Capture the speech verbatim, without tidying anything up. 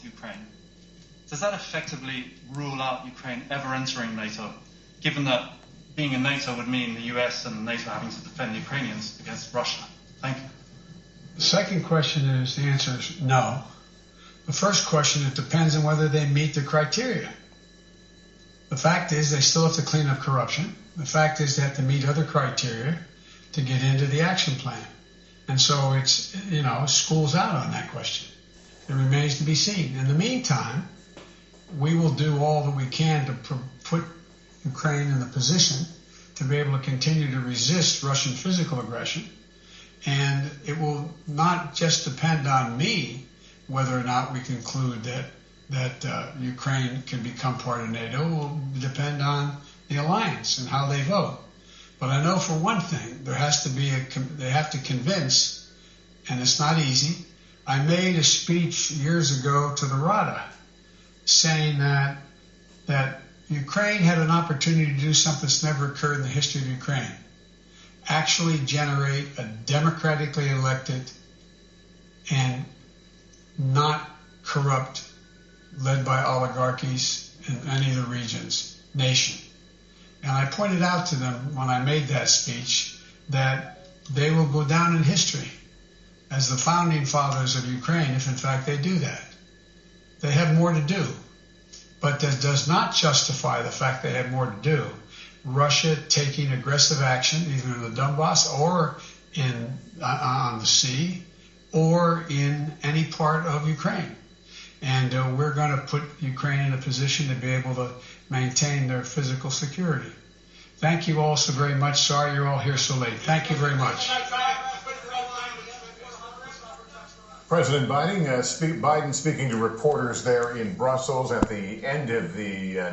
Ukraine, does that effectively rule out Ukraine ever entering NATO, given that being in NATO would mean the U S and NATO having to defend the Ukrainians against Russia? Thank you. The second question is, the answer is no. The first question, it depends on whether they meet the criteria. The fact is they still have to clean up corruption. The fact is they have to meet other criteria to get into the action plan. And so it's, you know, school's out on that question. It remains to be seen. In the meantime, we will do all that we can to pr- put Ukraine in the position to be able to continue to resist Russian physical aggression. And it will not just depend on me whether or not we conclude that that uh, Ukraine can become part of NATO. It will depend on the alliance and how they vote. But I know for one thing, there has to be a, they have to convince, and it's not easy. I made a speech years ago to the Rada saying that that Ukraine had an opportunity to do something that's never occurred in the history of Ukraine. Actually generate a democratically elected and not corrupt, led by oligarchies in any of the regions, nation. And I pointed out to them when I made that speech that they will go down in history as the founding fathers of Ukraine if in fact they do that. They have more to do, but that does not justify the fact they have more to do. Russia taking aggressive action either in the Donbass or in uh, on the sea or in any part of Ukraine. And uh, we're going to put Ukraine in a position to be able to maintain their physical security. Thank you all so very much. Sorry you're all here so late. Thank you very much. President Biden, uh, speak, Biden speaking to reporters there in Brussels at the end of the uh,